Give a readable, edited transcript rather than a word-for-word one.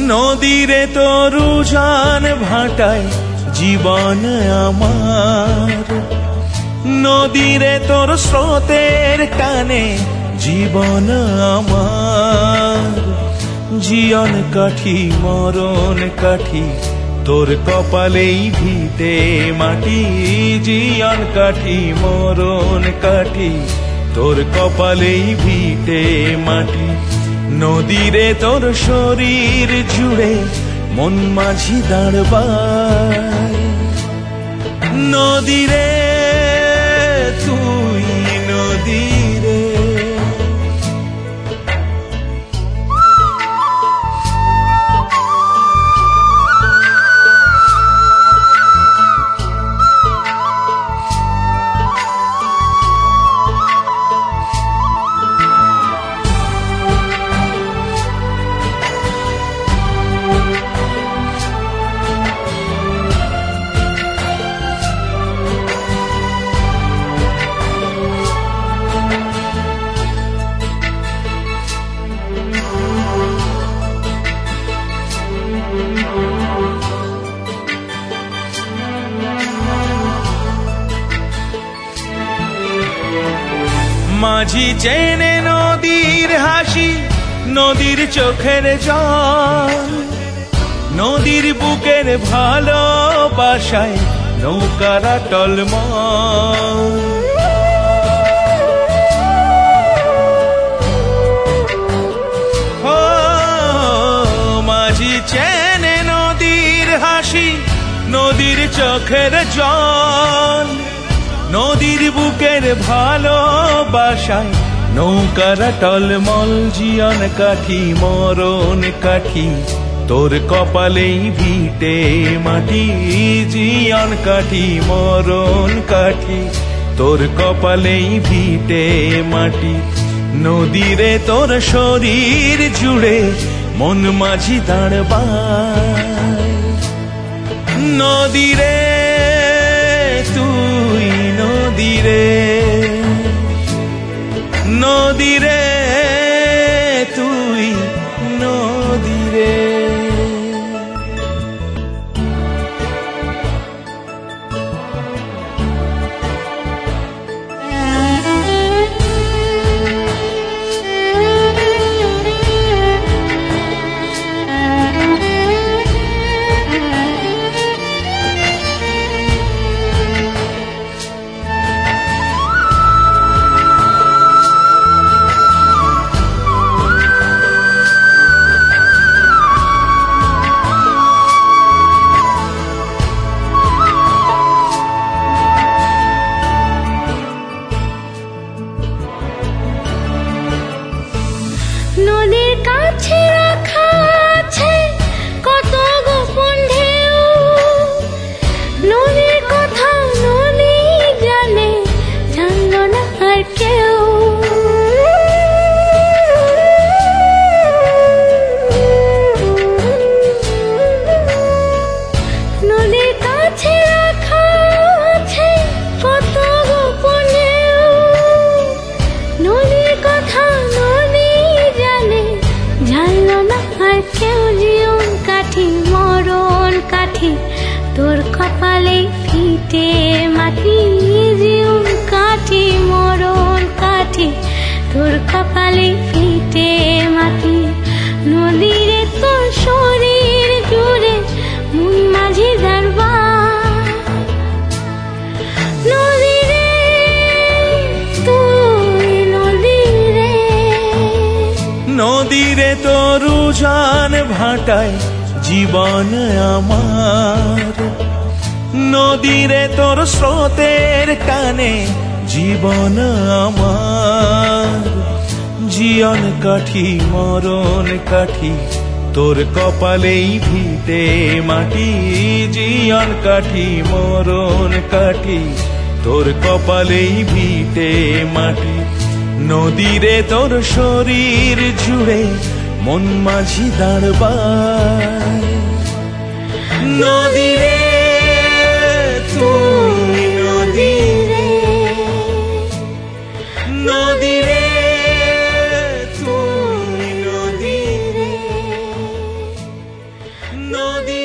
নদীরে তরু জান ভাটায় জীবন আমার, নদীরে তোর স্রোতের টানে জীবন আমার। জীবন কাঠি মরণ কাঠি তোর কপালেই ভিটে মাটি, জীবন কাঠি মরণ কাঠি তোর কপালেই ভিটে মাটি। নদীরে তোর শরীর জুড়ে মন মাঝি দাঁড়বায়, নদীরে তুই নদীরে। মাঝি চেনে নদীর হাসি, নদীর চোখের জল, নদীর বুকের ভালোবাসায় নৌকারা টলমল। মাঝি চেনে নদীর হাসি, নদীর চোখের জল, নদীর বুকের ভালোবাসায় নৌকারা টলমল। জীবন কাঠি মরণ কাঠি তোর কপালেই ভিটে মাটি, জীবন কাঠি মরণ কাঠি তোর কপালেই ভিটে মাটি। নদীরে তোর শরীর জুড়ে মন মাঝি দাঁড়বায়, নদীরে তুই নদীরে, নদীরে তুই নদীরে। নদীর কাছে রাখা আছে কত গোপন ঢেউ, নদীর কথা নদী জানে, জানলো না আর কেউ। নদীর কাছে রাখা আছে কত গোপন ঢেউ, নদীর কথা জানলো না আর কেউ। জীবন কাঠি মরণ কাঠি তোর কপালে ফিটে মাটি, জীবন কাঠি মরণ কাঠি তোর কপালে ফিটে মাটি। নদীরে তোর শরীর জুড়ে মন মাঝি দাঁড়বায়, নদীরে তুই নদীরে। নদীরে তরু জান ভাটায় জীবন আমার, নদীরে তোর স্রোতের টানে জীবন আমার। জীবন কাঠি মরণ কাঠি তোর কপালেই ভিটে মাটি, জীবন কাঠি মরণ কাঠি তোর কপালেই ভিটে মাটি। নদীরে তোর শরীর জুড়ে মন মাঝি দাঁড়বায়, নদীরে তুই নদীরে, নদীরে তুই নদীরে। নদী